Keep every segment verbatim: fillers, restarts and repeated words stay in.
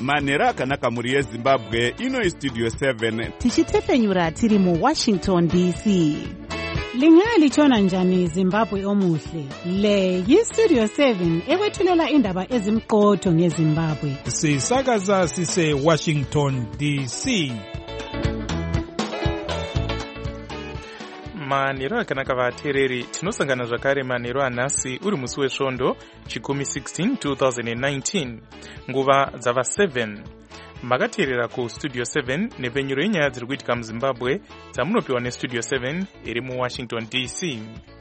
manhero akanaka mhuri yezimbabwe. Ino istudio seven tichitefenyura tiri muwashington D C. Lingalitshona njani Zimbabwe omuhle? Le yistudio seven ekwethulela indaba ezimqotho ngeZimbabwe. Sisakaza sise Washington D C. manhero akanaka vateereri, tinosangana zvakare manhero anhasi uri musi wesvondo chikumi sixteen twenty nineteen, nguva dzava seven. Makateerera kustudio seven nepfenyuro yenyaya dziri kuitika muZimbabwe dzamunopiwa nestudio seven iri muWashington D C.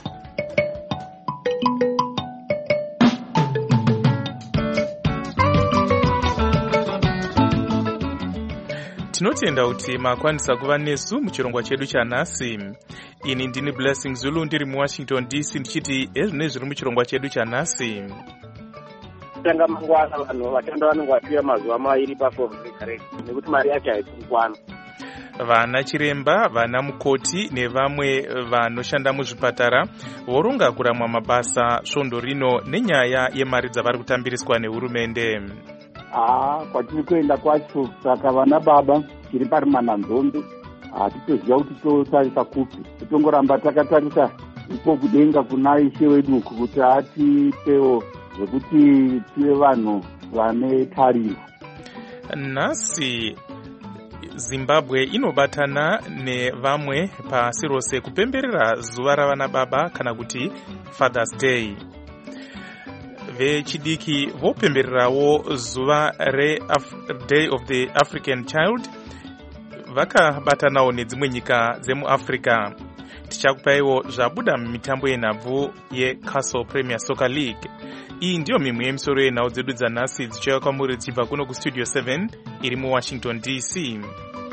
Tinotenda kuti makwanisa kuva nesu muchirongwa chedu chanhasi. Ini ndini Blessing Zulu ndiri muWashington D C ndichiti ezvine zviri muchirongwa chedu chanhasi. Tanga mangwana vanhu vachanda vanenge vapira mazuva mairi paforekareka nekuti mari yacho haisi kukwana. Vana chiremba, vana mukoti nevamwe vanoshanda muzvipatara voronga kuramwa mabasa svondo rino nenyaya yemari dzavari kutambiriswa nehurumende. Ah, kwatiri kuenda kwacho saka vana baba tiri pari mananzombe hatitoziva kuti totarisa kupi, totongoramba takatarisa ipo kudenga kuna ishe wedu uku kuti atipewo zvekuti tive vanhu vane tariro. Nhasi Zimbabwe inobatana nevamwe pasi rose kupemberera zuva ravana baba kana kuti Father's Day. Vechidiki vopembererawo zuva re Day of the African Child vakabatanawo nedzimwe nyika dzemuAfrica. Tichakupaiwo zvabuda mumitambo yenhabvu yeCastle Premier Soccer League. Iyi ndiyo mimwe yemisoro yenhau dzedu dzanhasi dzichauya kwamuri dzichibva kuno kustudio seven iri muWashington D C.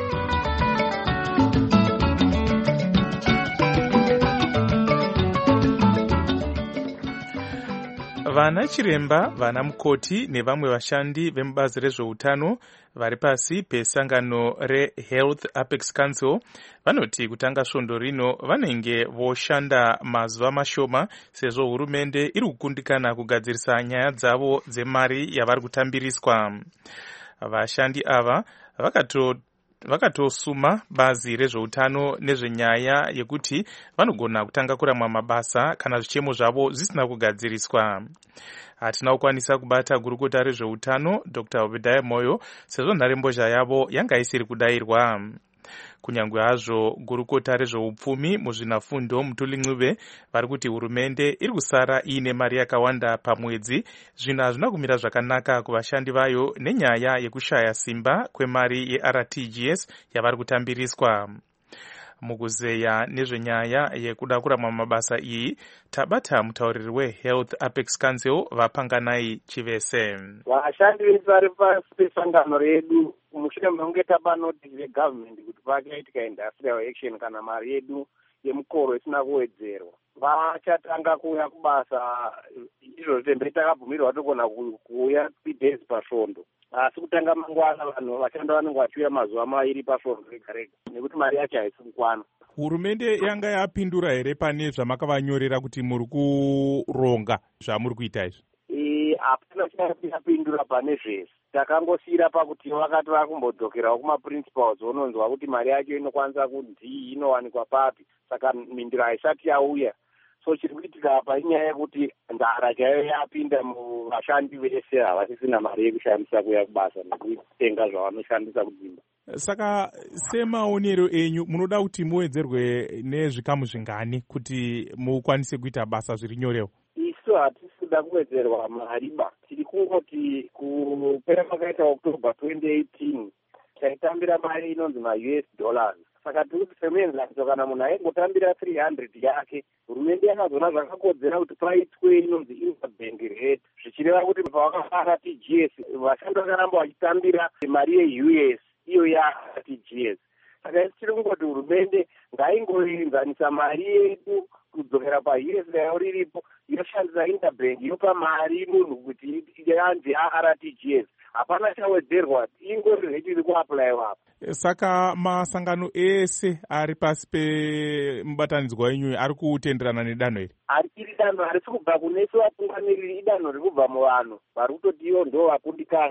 Vana chiremba, vana mukoti nevamwe vashandi vemubazi rezveutano vari pasi pesangano reHealth Apex Council vanoti kutanga svondo rino vanenge voshanda mazuva mashoma sezvo hurumende iri kukundikana kugadzirisa nyaya dzavo dzemari yavari kutambiriswa. Vashandi ava vakato vakatosuma bazi rezveutano nezvenyaya yekuti vanogona kutanga kuramwa mabasa kana zvichemo zvavo zvisina kugadziriswa. Hatina kukwanisa kubata gurukota rezveutano Doctor Obadiah Moyo sezvo nharembozha yavo yanga isiri kudayirwa. Kunyangwe hazvo gurukota rezveupfumi muzvinafundo Mutuli Ncube vari kuti hurumende iri kusara iine mari yakawanda pamwedzi, zvino hazvina kumira zvakanaka kuvashandi vayo nenyaya yekushaya simba kwemari yeR T G S yavari kutambiriswa. Mukuzeya nezvenyaya yekuda kuramwa mabasa iyi tabata mutauriri weHealth Apex Council Vapanganai Chivese. Vashandi vese vari pasi pesangano redu mushure mekunge tabanoti vegovernment kuti pakaitika industrial action kana mari yedu yemukoro isina kuwedzerwa, vachatanga kuuya kubasa izvo tembe takabvumirwa togona kuuya days pasvondo. Asi kutanga mangwana vanhu vachanda vanenge vachiuya mazuva mairi pasvondo rega rega nekuti mari yacho haisi kukwana. Hurumende yanga yapindura here pane zvamakavanyorera kuti muri kuronga zvamuri kuita izvi? Hapana chapindura pane zvese, takangosiyira pakuti vakati vakumbodzokerawo kumaprincipals vononzwa kuti mari yacho inokwanisa kuti inowanikwa papi, saka mindiro haisati yauya. So chiri kuitika apa inyaya yekuti ndara chaiyo yapinda muvashandi vese havasisina mari yekushandisa kuya kubasa nekutenga zvavanoshandisa kudzimba. Saka semaonero enyu munoda kuti muwedzerwe nezvikamu zvingani kuti mukwanise kuita basa zviri nyorewo? Isu hatisi kuda kuwedzerwa mari ba, tiri kungoti kupera kwakaita October twenty eighteen taitambira mari inonzi ma-U S dollars. Saka tiri kuti semuenzaniso kana munhu aingotambira three hundred yake, hurumende yakazoona zvakakodzera kuti paitwe inonzi interbank rate, zvichireva kuti pavakafara T G S vashandi vakaramba vachitambira mari ye-U S iyo ya-R T G S. Saka isi tiri kungoti hurumende ngaingoenzanisa mari yedu kudzokera pa-U S yayo riripo yoshandisa interbank yopa mari munhu kuti ianzi ya-R T G S. Hapana chawedzerwa, ingori rate iri kuapplywa apa. Saka masangano ese ari pasi pemubatanidzwa wenyu ari kutenderana nedanho iri? Iri danho harisi kubva kunesu vatungamiriri, idanho riri kubva muvanhu vari kutoti ivo ndo vakundikana.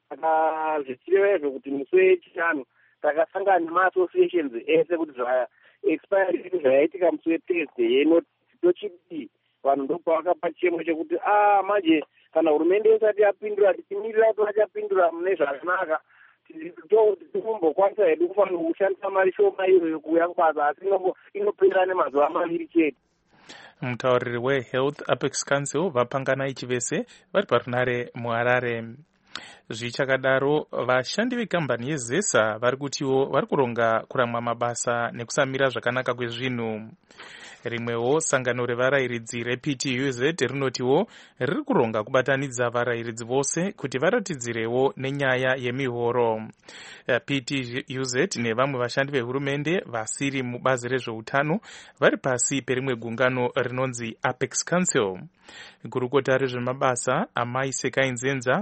saka zvichireva kuti musi wechitano takasangana nema-associations ese kuti zvaexpire zvaitika musi wethursday yeno tochiti vanhu ndopavakapa chemo chekuti a manje kana hurumende isati yapindura tichimirira kuti vachapindura mune zvakanaka tinombokwanisa hedu kufanira kushandisa mari shoma iyoyo kuuya kubasa asi inopera nemazuva maviri chete. Mutauriri weHealth Apex Council Vapanganai Chivese vari parunare muHarare. Zvichakadaro vashandi vekambani yeZesa vari kutiwo vari kuronga kuramwa mabasa nekusamira zvakanaka kwezvinhu. Rimwewo sangano revarayiridzi reP T U Z rinotiwo riri kuronga kubatanidza varayiridzi vose kuti varatidzirewo nenyaya yemihoro. P T U Z nevamwe vashandi vehurumende vasiri mubazi rezveutano vari pasi perimwe gungano rinonzi Apex Council. Gurukota rezvemabasa Amai Sekai Nzenza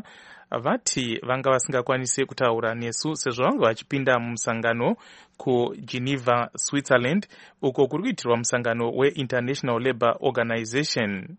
vati vanga vasingakwanise kutaura nesu sezvo vanga vachipinda mumusangano kuGeneva, Switzerland, uko kuri kuitirwa musangano weInternational Labour Organization.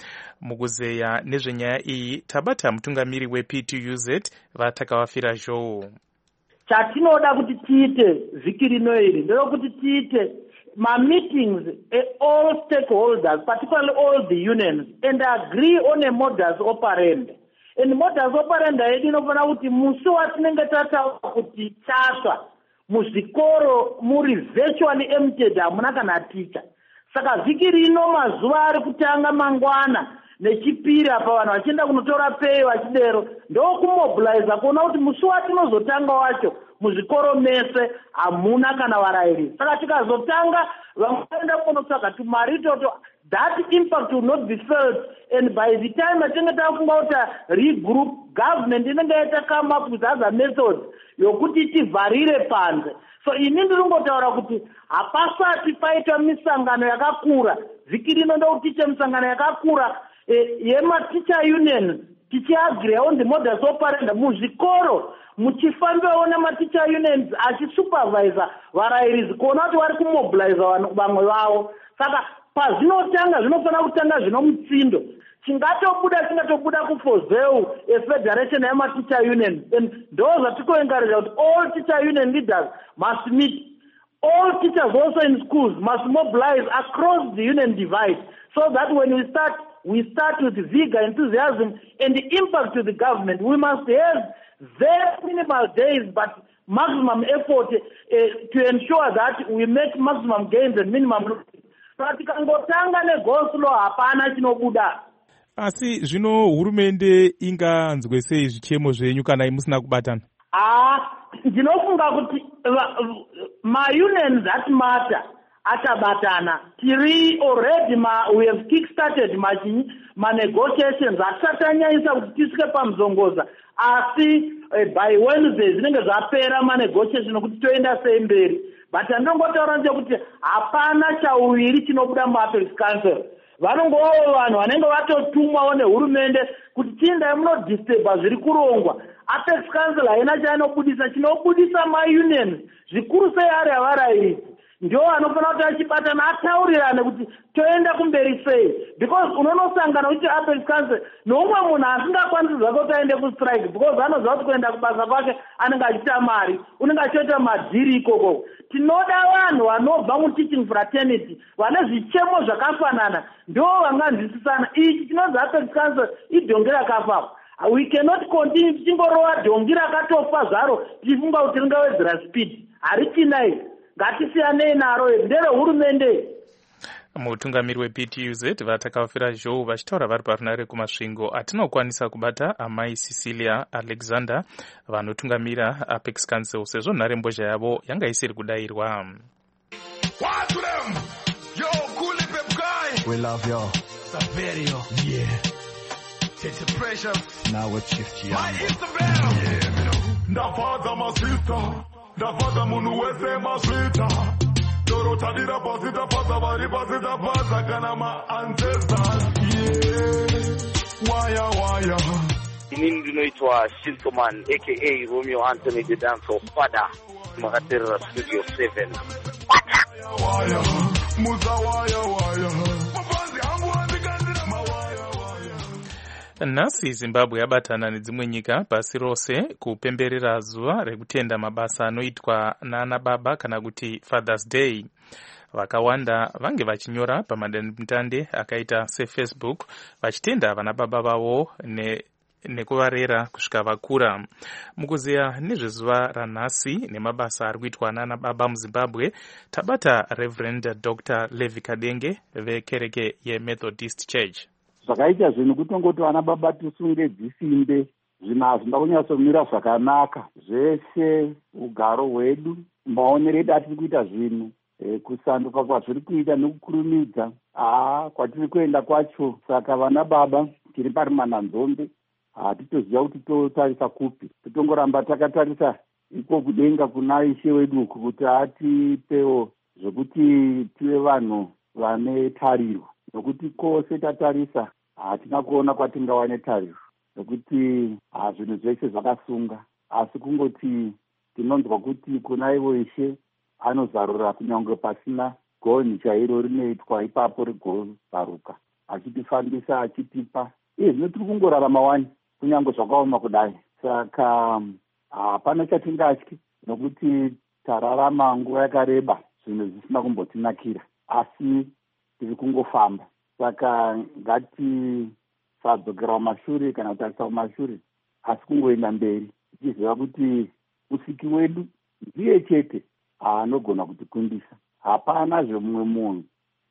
Mukuzeya nezvenyaya iyi tabata mutungamiri weP T U Z vatakavafira zhou. Chatinoda kuti tiite vhiki rino iri nderokuti tiite ma-meetings all stakeholders, particularly all the unions, and agree on a modus operandi. And modus operandi yedu inofana kuti musi watinenge tataura kuti chasva muzvikoro muri virtually emptied, hamuna kana ticha. Saka vhiki rino mazuva ari kutanga mangwana nechipiri apa vanhu vachienda kunotora pay vachidero ndokumobiliza kuona kuti musi watinozotanga wacho muzvikoro mese hamuna kana varayiri. Saka tikazotanga vamwe vaenda kunotsvaga tumari toto, that impact will not be felt, and by the time atinge tafunga kuti regroup government inenge yaita come up with other methods yokuti tivharire panze. So ini ndiringotaura kuti hapasati paita misangano yakakura vhiki rino ndoutiche misangano yakakura yema-teacher union tichiagree on the modus operandi muzvikoro muchifambiwawo nema-teacher unions achisupervisa varayirizi kuona kuti vari kumobiliza vamwe vavo. Saka pazvinotanga zvinofana kutanga zvino mutsindo. Chingatobuda chingatobuda kufozeu efederation yema-teacher union, and ndo zvatikoencourage kuti all teacher union leaders must meet. All teachers also in schools must mobilize across the union divide, so that when we start, we start with vigor, enthusiasm, and the impact to the government. We must have very minimal days, but maximum effort uh, to ensure that we make maximum gains and minimum losses. Saka tikangotanga negoslo hapana chinobuda. Asi zvino hurumende inganzwe sei zvichemo zvenyu kana musina kubatana? Ah, ndinofunga kuti ma-unions that matter atabatana. Tiri already ma, we have kick-started ma-negotiations atisatanyanyisa kuti tisike pamuzongoza. Asi eh, by Wednesday zvinenge zvapera ma-negotiation kuti toenda sei mberi. But andongotaura ndekuti hapana chauviri chinobuda mu-Apex Council. Vanongovawo vanhu vanenge vatotumwawo nehurumende kuti chiendai munodisturba zviri kurongwa. Apex Council haina chainobudisa, chinobudisa ma-unions zvikuru sei ari havarayiridzi ndio anofana kuti achibatana ataurirane kuti toenda kumberi sei, because unonosangana kuti Apex Council noumwe munhu asingakwanisi zvake kuti aende kustrike because anoziva kuti kuenda kubasa kwake anenge achiita mari, unenge achiita madhiri ikoko. Tinoda vanhu vanobva muteaching fraternity vane zvichemo zvakafanana ndio vanganzwisisana. Ichi chinonzi Apex Council idhongi rakafa. We cannot continue tichingorova dhongi rakatofa zvaro tichifunga kuti ringawedzera speed. Harichinayi, ngatisiyanei naro, ndere hurumende. Mutungamiri weP T U Z vatakavafira zhou vachitaura vari parunare kumasvingo atinokwanisa kubata Amai Cecilia Alexander vanotungamira Apex Council sezvo nharembozha yavo yanga isiri kudayirwa. We love you. Saverio. Yeah. Take the pressure. Now we're shifting. My Isabel. Yeah. Ndafaza masista. Ndafaza munu wese masita. Doro tadira pasita pasa vari pasita pasa kana ma ancestors. Yeah. Waya waya. Inini ndinoitwa Shintoman aka Romeo Anthony the Dancer Father Magatera Studio seven. Waya waya. Muza waya waya. Nhasi Zimbabwe yabatana nedzimwe nyika pasi rose kupemberera zuva rekutenda mabasa anoitwa nana baba kana kuti Father's Day. Vakawanda vange vachinyora pamadandemutande akaita seFacebook vachitenda vana baba vavo ne nekuvarera kusvika vakura. Mukuziya nezvezuva ranhasi nemabasa ari kuitwa nana baba muZimbabwe, tabata Reverend Doctor Levi Kadenge vekereke yeMethodist Church. Zvakaita zvinhu kutongoti vana baba tisunge dzisimbe, zvinhu hazvina kunyatsomira zvakanaka. Zvese ugaro hwedu, maonero edu atiri kuita zvinhu, e, kusanduka kwazviri kuita nekukurumidza aa kwatiri kuenda kwacho. Saka vana baba tiri parimana nzombe, hatitoziva kuti totarisa kupi. Totongoramba takatarisa iko kudenga kuna Ishe wedu uku kuti atipewo zvokuti tive vanhu vane tariro. Nokuti kose tatarisa hatina kuona kwatingawane tariro, nokuti zvinhu zvese zvakasunga. Asi kungoti tinonzwa kuti kuna ivo Ishe anozarura kunyange pasina gonhi chairo rinoitwa, ipapo rigozaruka achitifambisa achitipa. Iye zvino tiri kungorarama wani kunyange zvakaoma kudai. Saka hapana chatingatyi, nokuti tararama nguva yakareba zvinhu zvisina kumbotinakira, asi tiri kungofamba. Saka ngatisadzokera kumashure kana kutarisa kumashure, asi kungoenda mberi tichiziva kuti usiki wedu ndiye chete anogona kutikundisa. Hapana zvemumwe munhu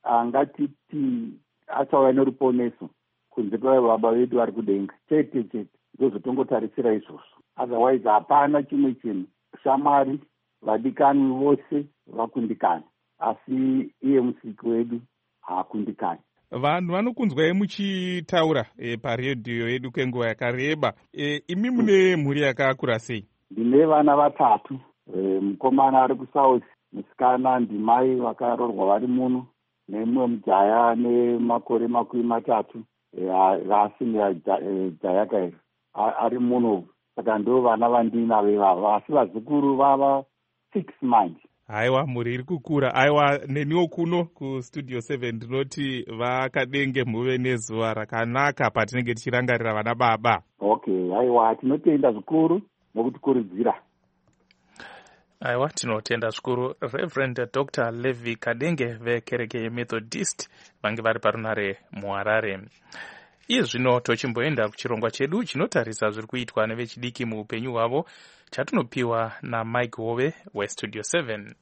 angatiti achauya neruponeso kunze kwevababa vedu vari kudenga. Chete chete ndozvotongotarisira izvozvo. Otherwise hapana chimwe chinhu. Shamwari vadikani vose vakundikana, asi iye musiki wedu haakundikani. Vanhu vanokunzwai muchitaura e, paredhiyo yedu kwenguva yakareba. E, imi mune mhuri yakakura sei? Ndine vana vatatu, e, mukomana ari kusouth, musikana ndimai vakarorwa vari muno, nemumwe mujaya nemakore makumi matatu, rasimira jayaka iri ari muno. Saka ndo vana vandinavo ivavo, asi vazukuru vava six manje. Aiwa, muri iri kukura. Aiwa, neniwo kuno kustudio seven ndinoti vakadenge muve nezuva rakanaka patinenge tichirangarira vana baba. Okay, aiwa, tinotenda zvikuru nokutikurudzira. Aiwa, tinotenda zvikuru. Reverend Doctor Levi Kadenge vekereke yeMethodist vange vari parunare muHarare. Iye zvino tochimboenda kuchirongwa chedu chinotarisa zviri kuitwa nevechidiki muupenyu hwavo, chatinopiwa naMike Hove weStudio seven.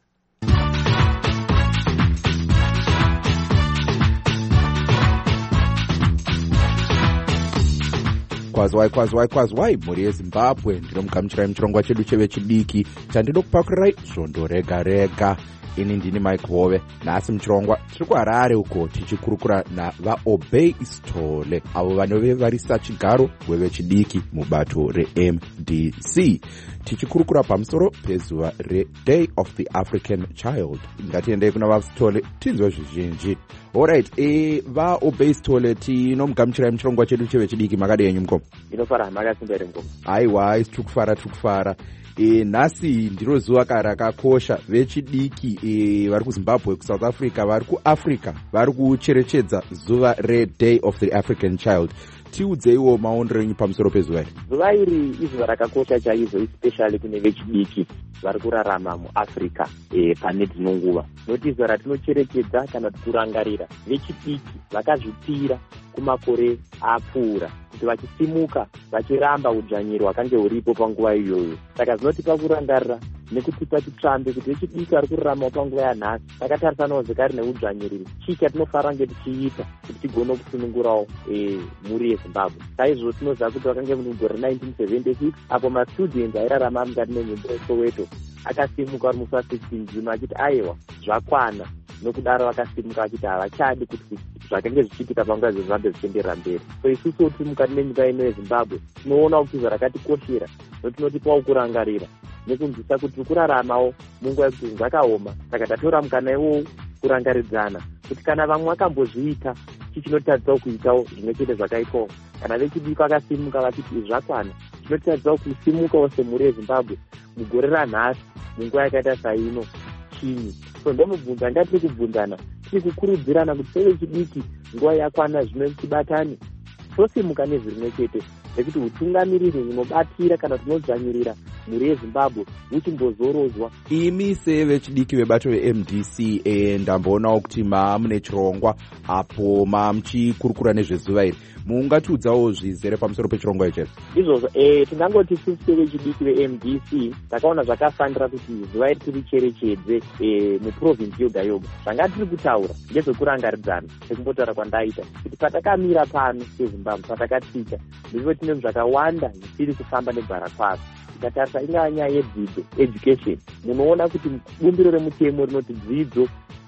Kwazwai kwazwai kwazwai mhuri yeZimbabwe, ndinomugamuchirai muchirongwa chedu chevechidiki chandido kupakurirai svondo rega rega. Ini ndini Mike Hove. Nhasi muchirongwa tiri kuHarare uko tichikurukura navaObey Sithole, avo vanove varisa chigaro wevechidiki mubato reM D C, tichikurukura pamusoro pezuva reDay of the African Child. Ngatiendei kuna vaSithole tinzwe zvizhinji. Alright, e vaObey Sithole, tinomugamuchirai muchirongwa chedu chevechidiki. Makadii henyu mukoma? Ndinofara makasimbere mukoma. Aiwa, tiri kufara tiri kufara. E, nhasi ndiro zuva rakakosha. Vechidiki e, vari kuZimbabwe, kuSouth Africa, vari kuAfrica vari kucherechedza zuva reDay of the African Child. Tiudzeiwo maonero enyu pamusoro pezuva iri. Zuva iri izuva rakakosha chaizvo, especially kune vechidiki vari kurarama muAfrica e, pane dzino nguva. Noti izuva ratinocherechedza kana tikurangarira vechidiki vakazvipira kumakore apfuura kuti vachisimuka vachiramba udzvanyiro hwakange huripo panguva iyoyo. Saka zvinotipa kurangarira nekutipa titsvambe kuti vechidiki vari kurarama panguva yanhasi takatarisanawo zvekare neudzvanyiriri. Chii chatinofara nge tichiita kuti tigone kusunungurawo e, mhuri yeZimbabwe. Saizvo tinoziva kuti vakange mugore nineteen seventy-six apo mastudents airarama mukati menyumba yeSoweto akasimuka ari musi wa-sixteen June achiti aiwa zvakwana. Nokudaro vakasimuka vachiti havachadi kuti zvakange zvichiitika panguva yeZimbabwe zvichienderera mberi. So isusu tiri mukati menyika ino yeZimbabwe tinoona kuti zvarakatikoshera notinotipawo kurangarira nekunzwisa kuti tiri kuraramawo munguva yekuti zvakaoma. Saka tatora mukana iwowo kurangaridzana kuti kana vamwe vakambozviita chii chinotaridzawo kuitawo zvimwe chete zvakaitwawo. Kana vechidiki vakasimuka vachiti zvakwana, chinotaridzawo kusimukawo semhuri yeZimbabwe mugore ranhasi munguva yakaita saino chinyi. So ndomubvunza, ngatiri kubvunzana tiri kukurudzirana kuti sevechidiki nguva yakwana zvino tibatane tosimuka nezvirimwe chete nekuti utungamiriri hunobatira kana tunodzvanyirira mhuri yezimbabwe huchimbozorozwa. Imi sevechidiki vebato ve-M D C e, ndamboonawo kuti maamune chirongwa apo mamuchikurukura nezvezuva iri, mungatiudzawo zvizere pamusoro pechirongwa icho? Izvozvo e, tingangoti sisi sevechidiki ve-M D C takaona zvakafanira kuti zuva iri tiricherechedze e, muprovinsi yoga yoga. Zvanga tiri kutaura ngezvekurangaridzana sekumbotaura kwandaita kuti patakamira pano sezimbabwe patakasvika ndizvo tine zvakawanda zvisiri kufamba negwara kwazvo. Tikatarisa ingava nyaya yedzidzo education, munoona kuti bumbiro remutemo rinoti dzidzo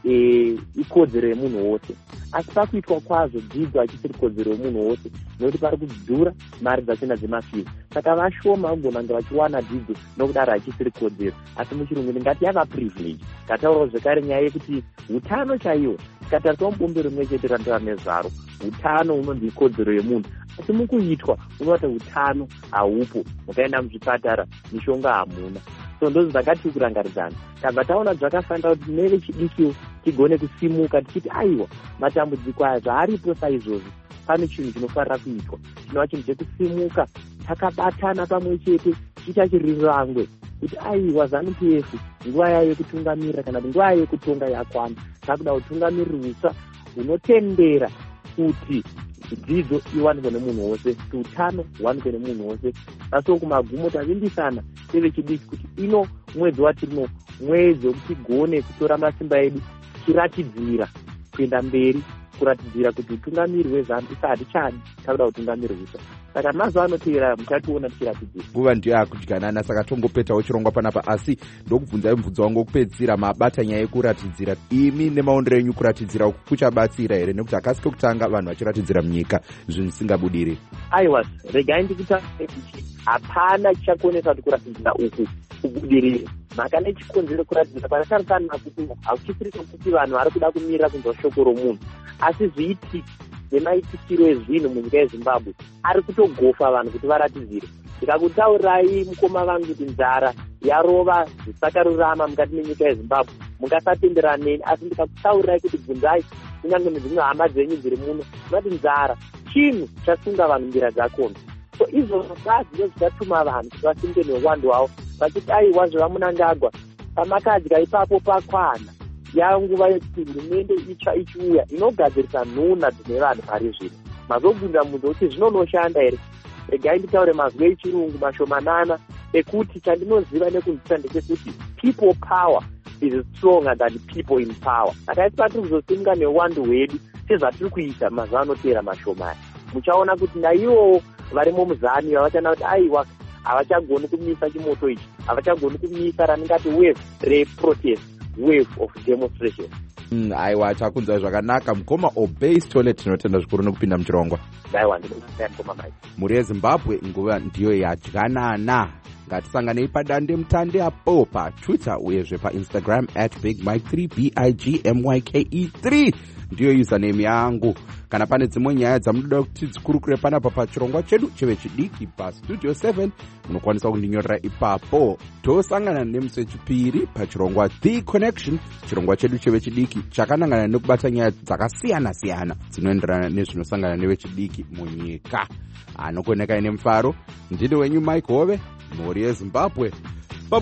e, ikodzero yemunhu wose, asi pakuitwa kwazvo dzidzo hachisiri kodzero yemunhu wose nokuti pari kudhura mari dzachona dzemafizi. Saka vashoma vagonanga vachiwana dzidzo nokudaro hachisiri kodzero, asi muchirungu ndingati yava privilege. Ngataurawo zvekare nyaya yekuti utano chaiwo, tikatarisawo bumbiro rimwe chete ranotaura nezvaro, utano unonzi ikodzero yemunhu, asi mukuitwa unoita utano haupo. Mukaenda muzvipatara mishonga hamuna. So ndozvo zvakati kurangaridzana. Tabva taona zvakafanira kuti nevechidiki tigone kusimuka tichiti aiwa matambudziko aya zvaaripo saizvozvo pane chinhu chinofanira kuitwa. Chinova chinhu chekusimuka takabatana pamwe chete tichachiririrangwe kuti aiwa ZANU-P F nguva yayo yekutungamirira kana kuti nguva yayo yekutonga yakwana. Takuda utungamiriri hutsva hunotendera kuti dzidzo iwanikwe nemunhu wose, kuti utano huwanikwe nemunhu wose. Asi kumagumo tavimbisana sevechidiki kuti ino mwedzi watirino mwedzi wekuti tigone kutora masimba edu tiratidzira kuenda mberi, kuratidzira kuti utungamiri hweZANU isati chadi, takuda utungamiri hutsva. Saka mazuva anoteera muchationa tichiratidzira. Nguva ndiyo yakudyanana, saka tongopetawo chirongwa panapa, asi ndokubvunzai mubvunzo wangu wokupedzisira, mabata nyaya yekuratidzira. Imi nemaondero enyu kuratidzira uku kuchabatsira here? Nekuti akasi kokutanga vanhu vachiratidzira munyika zvinhu zvisingabudiri. Aiwa, regai ndikutaura kuti hapana chichakonesa kuti kuratidzira uku kubudirire. Mhaka nechikonzero kuratidzira patatarisa nakuti hakuchisiri kuti vanhu vari kuda kumirira kunzwa shoko romunhu, asi zviitiki nemaitikiro ezvinhu munyika yeZimbabwe ari kutogofa vanhu kuti varatidzire. Ndikakutaurirai mukoma vangu kuti nzara yarova zvisakarurama mukati menyika yeZimbabwe, mungasatenderana neni, asi ndikakutaurirai kuti bvunzai kunyange nedzimwe hama dzenyu dziri muno, munoti nzara chinhu chasunga vanhu mbira dzakona. So izvozvo bazi ndozvichatuma vanhu kuti vasunge neuwandu hwavo vachiti aiwa zvevamunangagwa pamakadya ipapo pakwana, yanguva yekuti hurumende itsva ichiuya inogadzirisa nhuna dzine vanhu pari zvino. Mazobvunza munhu kuti zvinonoshanda here? Regai nditaure mazwi echirungu mashomanana ekuti chandinoziva nekunzisa ndechekuti people power is stronger than people in power. Saka isi patiri kuzosimuka neuwandu hwedu sezvatiri kuita mazuva anoteera mashomani, muchaona kuti naivowo varimo muzani havachana kuti aiwa havachagoni kumisa chimoto ichi, havachagoni kumisa raningati wave reprotest, wave of demonstration. Mm, aiwa takunzwa zvakanaka. Mukoma Obey Stolet, tinotenda zvikuru nekupinda muchirongwa. Aiwa ndinokutai mukoma mai. Mhuri yeZimbabwe nguva ndiyo yadyanana. Ngatisanganei padande mutande apo paTwitter uyezve paInstagram at big mike three b i g m y k e three ndiyo username yangu. Kana pane dzimwe nyaya dzamunoda kuti dzikurukure panapa pachirongwa chedu chevechidiki pastudio seven, munokwanisa kundinyorera ipapo. Tosangana nemusi wechipiri pachirongwa The Connection, chirongwa chedu chevechidiki chakanangana nekubata nyaya dzakasiyana siyana dzinoenderana nezvinosangana nevechidiki munyika. Anokoneka ine mufaro, ndini wenyu Mike Hove, mhuri yeZimbabwe. Bye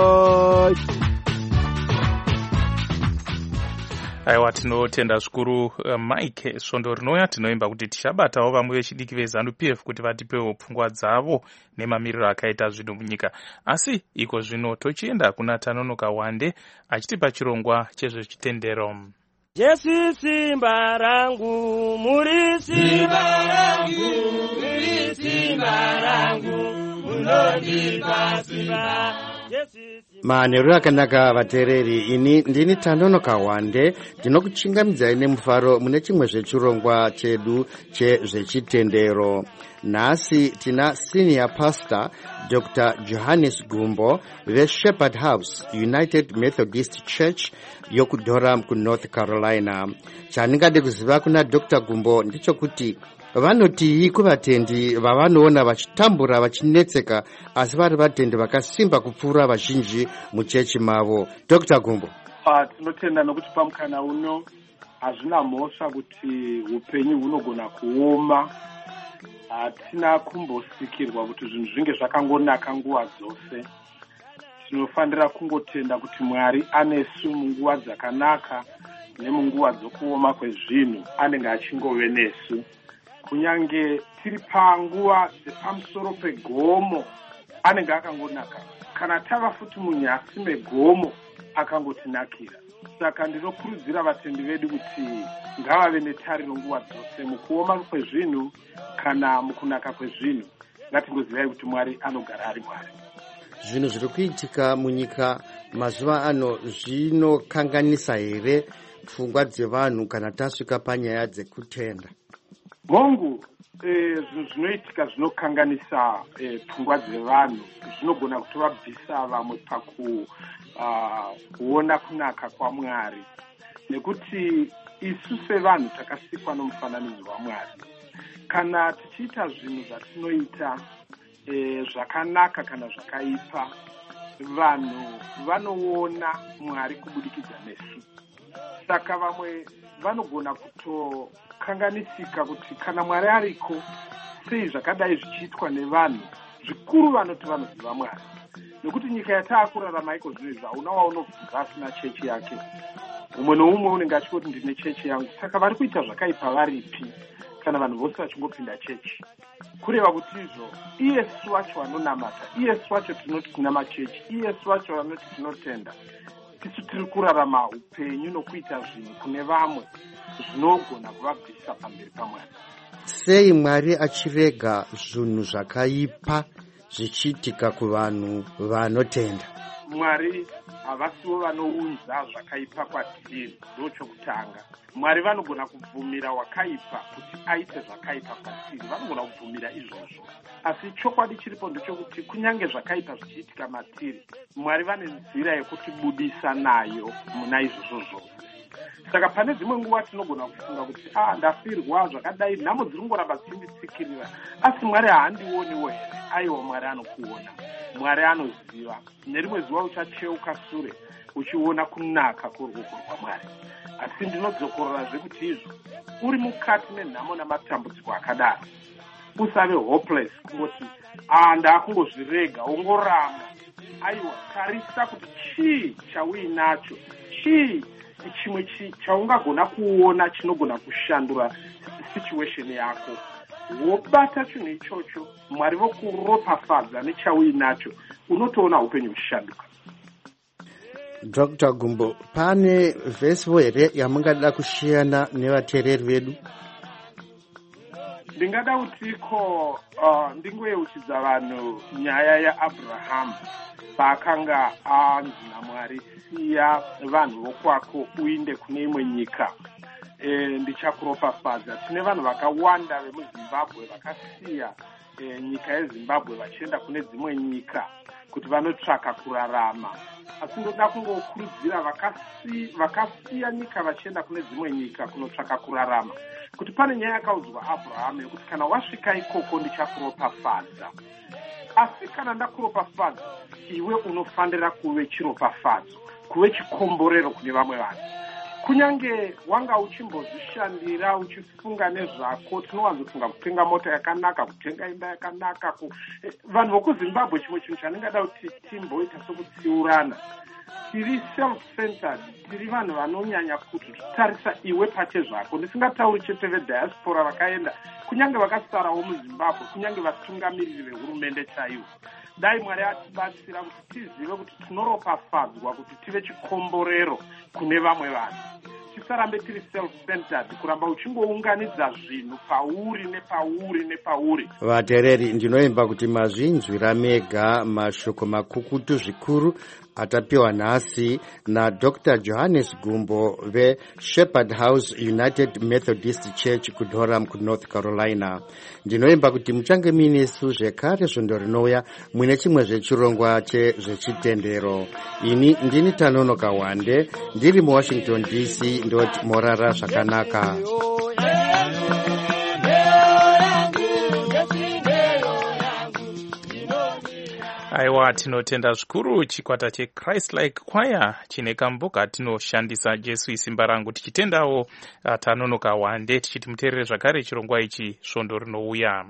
bye. Aiwa, tinotenda zvikuru uh, Mike Svondo rinoya. Tinoimba kuti tichabatawo vamwe vechidiki veZANU-P F kuti vatipewo pfungwa dzavo nemamiriro akaita zvinhu munyika. Asi iko zvino tochienda kuna Tanonoka Wande achitipa chirongwa chezvechitendero. Jesu simba rangu, muri simba rangu, muri simba rangu, munondipa simba. Manheru akanaka vateereri, ini ndini Tanonoka Wande, ndinokuchingamidzai nemufaro mune chimwe zvechirongwa chedu chezvechitendero. Nhasi tina senior pastor Doctor Johannes Gumbo veShepherd House United Methodist Church yokuDurham kuNorth Carolina. Chandingade kuziva kuna Doctor Gumbo ndichokuti vanotii kuvatendi vavanoona vachitambura vachinetseka, asi vari vatendi vakasimba kupfuura vazhinji muchechi mavo. Doctor Gumbo. Ah, tinotenda nokuti pamukana uno hazvina mhosva kuti upenyu hunogona kuoma hatina kumbosikirwa kuti zvinhu zvinge zvakangonaka nguva dzose. Tinofanira kungotenda kuti Mwari anesu munguva dzakanaka nemunguva dzokuoma kwezvinhu anenge achingove nesu. Kunyange tiri panguva dzepamusoro pegomo anenge akangonaka, kana tava futi munyasi megomo akangotinakira. Saka ndinokurudzira vatendi vedu kuti ngavave netariro nguva dzose mukuoma kwezvinhu kana mukunaka kwezvinhu. Ngatingozivai kuti Mwari anogara ari Mwari. Zvinhu zviri kuitika munyika mazuva ano zvinokanganisa here pfungwa dzevanhu kana tasvika panyaya dzekutenda? Hongu, zvinhu zvinoitika zvinokanganisa pfungwa dzevanhu, zvinogona kutovabvisa vamwe pakuona kunaka kwaMwari, nekuti isu sevanhu takasikwa nomufananidzo waMwari. Kana tichiita zvinhu zvatinoita zvakanaka kana zvakaipa, vanhu vanoona Mwari kubudikidza nesu. Saka vamwe vanogona kutokanganisika kuti kana Mwari ariko, sei zvakadai zvichiitwa nevanhu, zvikuru vanoti vanoziva Mwari. Nekuti nyika yataakurarama iko zvinhu hauna waunobvunza asina chechi yake. Umwe noumwe unenge achingoti ndine chechi yangu. Saka vari kuita zvakaipa varipi kana vanhu vose vachingopinda chechi? Kureva kuti izvo iyesu wacho anonamata, iyesu wacho tinoti tina machechi, iyesu wacho anoti tinotenda, tisu tiri kurarama upenyu nokuita zvinhu kune vamwe zvinogona kuvabvisa pamberi paMwari. Sei Mwari achirega zvinhu zvakaipa zvichiitika kuvanhu vanotenda? Mwari havasiwo vanounza zvakaipa kwatiri, ndochokutanga. Mwari vanogona kubvumira wakaipa kuti aite zvakaipa kwatiri, vanogona kubvumira izvozvo. Asi chokwadi chiripo ndechokuti kunyange zvakaipa zvichiitika matiri, Mwari vane nzira yekutibudisa nayo muna izvozvo zvose. Saka pane dzimwe nguva tinogona kufunga kuti ah, ndafirwa zvakadai, nhamo dziri kungoramba dzichinditsikirira, asi Mwari haandioniwo here. Aiwa, Mwari anokuona, Mwari anoziva. Nerimwe zuva uchacheuka sure uchiona kunaka kuruoko rwaMwari. Asi ndinodzokorora kuti izvo uri mukati menhamo namatambudziko akadaro, usave hopeless kungoti ah, ndakungozvirega, ongoramba. Aiwa, tarisa kuti chii chauinacho, chii chimwe chaungagona kuona chinogona kushandura situation yako. Wobata chinhu ichocho, Mwari vokuropafadza nechauinacho, unotoona upenyu uchishanduka. Doctor Gumbo, pane vhesiwo here yamungada kushiyana nevateereri vedu? Ndingada kutiko uh, ndingoyeuchidza vanhu nyaya yaAbhurahama paakanga anzi naMwari, siya vanhu vokwako uinde kune imwe nyika, e, ndichakuropafadza. Tine vanhu vakawanda vemuZimbabwe vakasiya e, nyika yeZimbabwe vachienda kune dzimwe nyika kuti vanotsvaka kurarama. Asi ndoda kungokurudzira vakasiya vakasiya nyika vachienda kune dzimwe nyika kunotsvaka kurarama, kuti pane nyaya yakaudzwa Abraham yekuti kana wasvika ikoko ndichakuropafadza. Asi kana ndakuropafadza, iwe unofanira kuve chiropafadzo, kuve chikomborero kune vamwe vanhu. Kunyange wanga uchimbozvishandira uchifunga nezvako, tinowanzofunga kutenga mota yakanaka, kutenga imba yakanaka. Ku... Eh, vanhu vokuZimbabwe chimwe chinhu chandingada kuti timboita sokutsiurana. Tiri self-centered, tiri vanhu vanonyanya kuti tarisa iwe pache zvako. Ndisingatauri chete vediaspora vakaenda, kunyange vakasarawo muZimbabwe, kunyange vatungamiriri vehurumende chaivo. Dai Mwari atibatsira kuti tizive kuti tinoropafadzwa, kuti tive chikomborero kune vamwe vanhu. Tisarambe tiri self-centered, kuramba uchingounganidza zvinhu pauri nepauri nepauri. Vateereri, ndinoimba kuti mazvinzwira mega mashoko makukutu zvikuru atapiwa nhasi naDr Johannes Gumbo veShepherd House United Methodist Church kuDurham kuNorth Carolina. Ndinoimba kuti muchange minesu zvekare svondo rinouya mwine chimwe zvechirongwa chezvechitendero. Ini ndini Tanonoka Wande, ndiri muWashington D C, ndoti morara zvakanaka. Aiwa, tinotenda zvikuru chikwata cheChrist-like Choir chine kamboka tinoshandisa Jesu isimba rangu, tichitendawo tanonoka wande, tichiti muteerere zvakare chirongwa ichi svondo rinouya.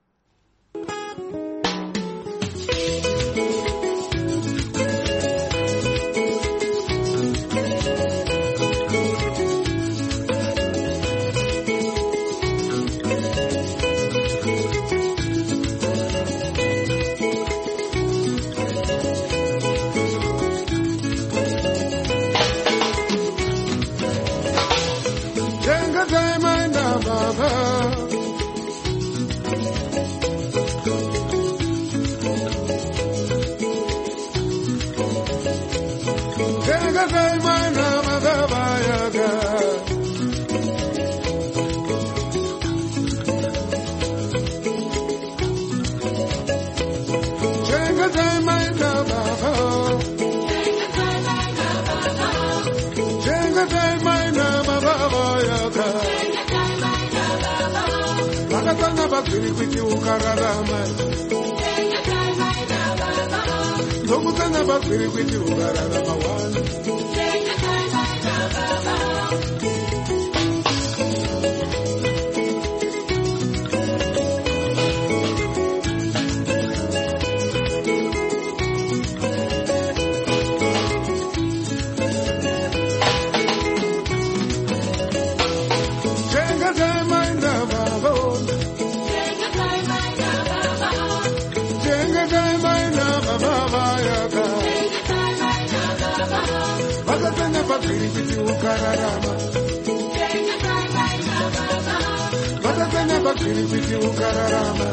Bakiri kwiti ukararama Ndokutana bakiri kwiti ukararama wana Bakiri kwiti ukararama Bakatana bakiri kwiti ukararama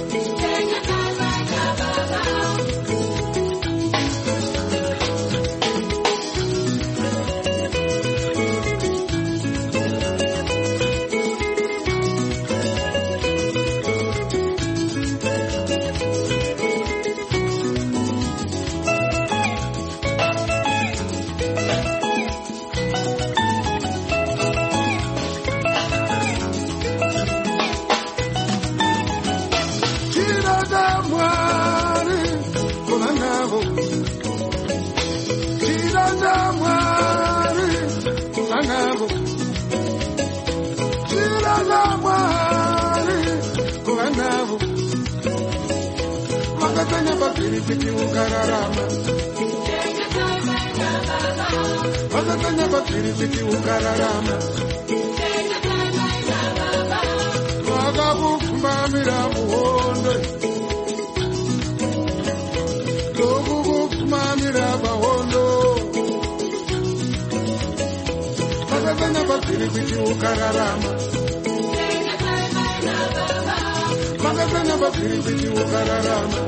Bakiri kwiti ukararama Bakatanya bakiri kwiti ukararama Wakakukumamira muhondo Lokukukumamira bahondo Bakatanya bakiri kwiti ukararama Bakatanya bakiri kwiti ukararama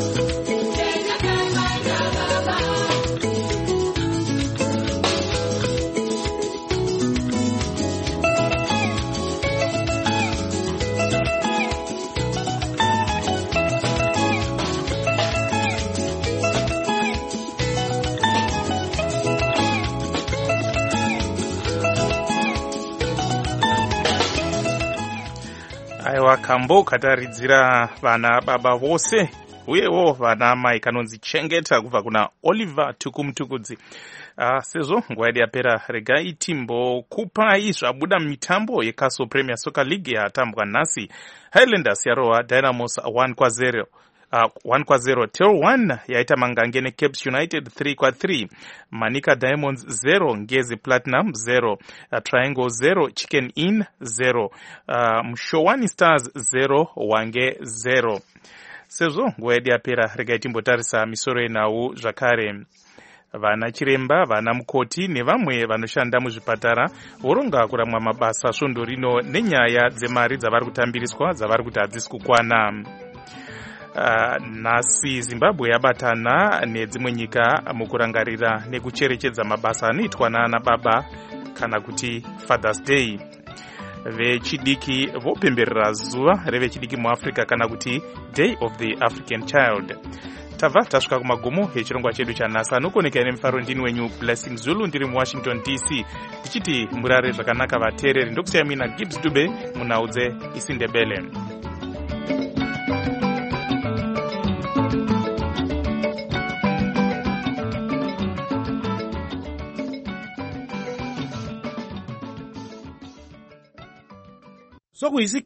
Aiwa, kambo kataridzira vana baba vose uyewo vana mai kanonzi chengeta kubva kuna Oliver Tukumutukudzi. Uh, sezvo nguva yedu yapera, regai timbokupai zvabuda mitambo yeCastle Premier Soccer League yatambwa nhasi. Highlanders yarova Dynamos one kwa zero. Uh, one kwa zero. Tel one yaita mangange neCapes United three kwa three. Manika Diamonds zero. Ngezi Platinum zero. Uh, Triangle zero. Chicken Inn zero. Uh, Mshowani Stars zero. Wange zero. Sezvo nguva yedu yapera, regai timbotarisa misoro yenhau zvakare. Vana chiremba, vana mukoti nevamwe vanoshanda muzvipatara voronga kuramwa mabasa svondo rino nenyaya dzemari dzavari kutambiriswa dzavari kuti hadzisi kukwana. Uh, nhasi Zimbabwe yabatana nedzimwe nyika mukurangarira nekucherechedza mabasa anoitwa naana baba kana kuti Father's Day. Vechidiki vopemberera zuva revechidiki muAfrica kana kuti Day of the African Child. Tabva tasvika kumagumo echirongwa chedu chanhasi. Anokoneka nemufaro ndini wenyu Blessing Zulu, ndiri muWashington D C tichiti murare zvakanaka vateereri. Ndokusiya mina Gibbs Dube munhau dzeIsindebele. sokuyisikhathi